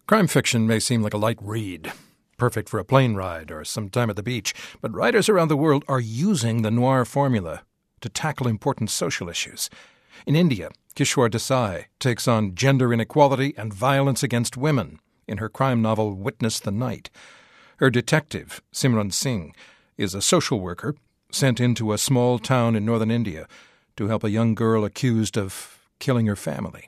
Crime fiction may seem like a light read, perfect for a plane ride or some time at the beach, but writers around the world are using the noir formula to tackle important social issues. In India, Kishore Desai takes on gender inequality and violence against women in her crime novel Witness the Night. Her detective, Simran Singh, is a social worker sent into a small town in northern India to help a young girl accused of killing her family.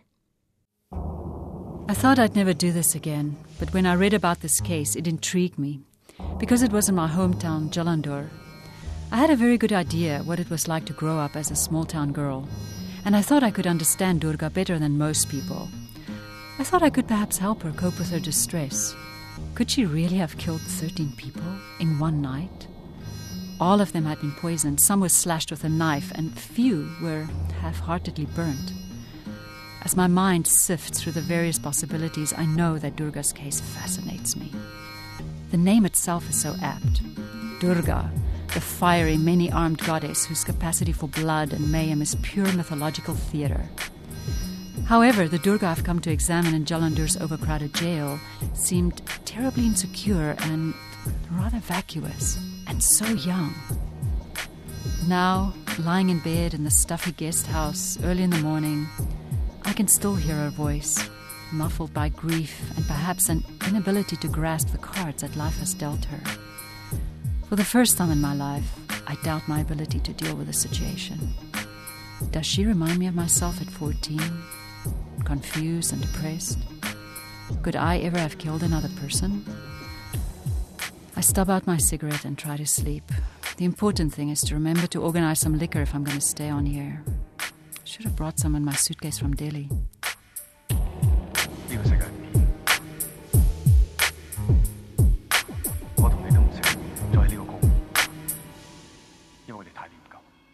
I thought I'd never do this again, but when I read about this case, it intrigued me. Because it was in my hometown, Jalandhar, I had a very good idea what it was like to grow up as a small-town girl, and I thought I could understand Durga better than most people. I thought I could perhaps help her cope with her distress. Could she really have killed 13 people in one night? All of them had been poisoned, some were slashed with a knife, and few were half-heartedly burnt. As my mind sifts through the various possibilities, I know that Durga's case fascinates me. The name itself is so apt. Durga, the fiery, many-armed goddess whose capacity for blood and mayhem is pure mythological theatre. However, the Durga I've come to examine in Jalandhar's overcrowded jail seemed terribly insecure and rather vacuous, and so young. Now, lying in bed in the stuffy guest house early in the morning, I can still hear her voice, muffled by grief and perhaps an inability to grasp the cards that life has dealt her. For the first time in my life, I doubt my ability to deal with the situation. Does she remind me of myself at 14, confused and depressed? Could I ever have killed another person? I stub out my cigarette and try to sleep. The important thing is to remember to organize some liquor if I'm going to stay on here. Should have brought some in my suitcase from Delhi.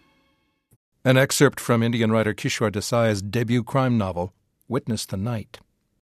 An excerpt from Indian writer Kishore Desai's debut crime novel, Witness the Night.